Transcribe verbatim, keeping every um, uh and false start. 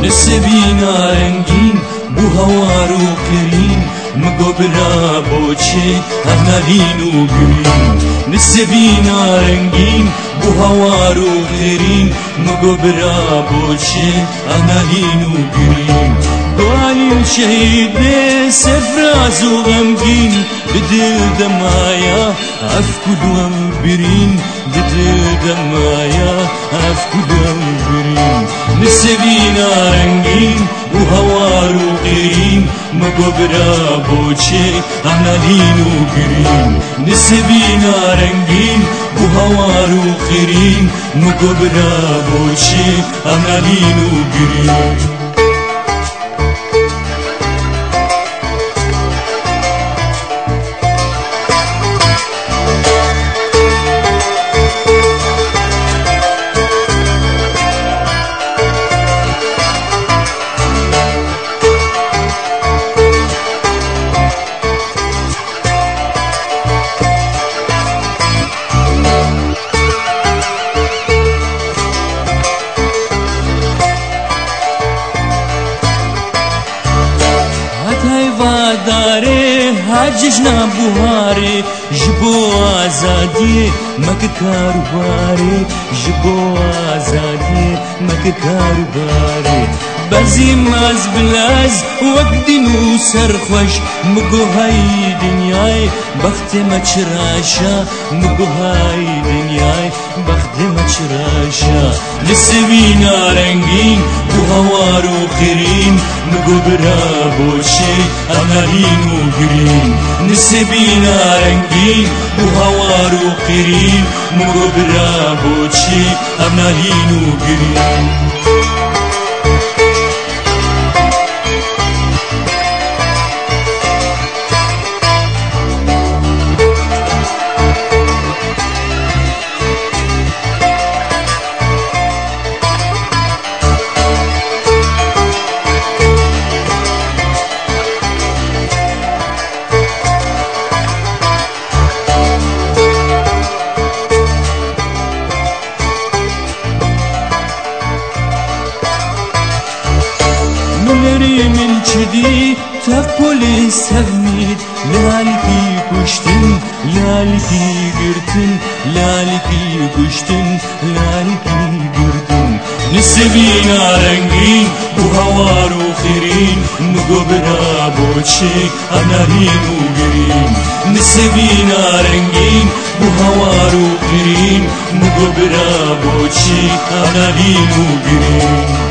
نسبینا رنگین بو هوار و قرین مگو برا بوچه هنالین و گرین نسبینا رنگین بو هوار و قرین مگو برا بوچه هنالین و گرین دوالین شهید سفراز و غمگین بدل دمایا افکدوم برین بدل دمایا افکدوم برین نسبینا رنگین و هوار و قرین مگو برا بوچه هنالین و گرین نسبینا رنگین و هوار و قرین مگو برا بوچه هنالین و گرین داره حججنا بوهاره جبو آزادی مک کاروباره جبو آزادی مک کاروباره بزی ماز بلاز وقتی نو سرخوش مگو های دنیای بخت مچراشا مگو های دنیای بخت مچراشا نسبینا رنگین بو هوار و قرین مگو برا بوچه هنالین و گرین نسبینا رنگین بو هوار و قرین مگو برا بوچه هنالین و گرین من چدی تا پلیس هفمید لالکی کشتن لالکی گرتن لالکی کشتن لالکی گرتن نسبینا رنگین بو هوار و قرین مگو برا بوچه هنالین و گرین نسبینا رنگین بو هوار و قرین مگو برا بوچه هنالین و گرین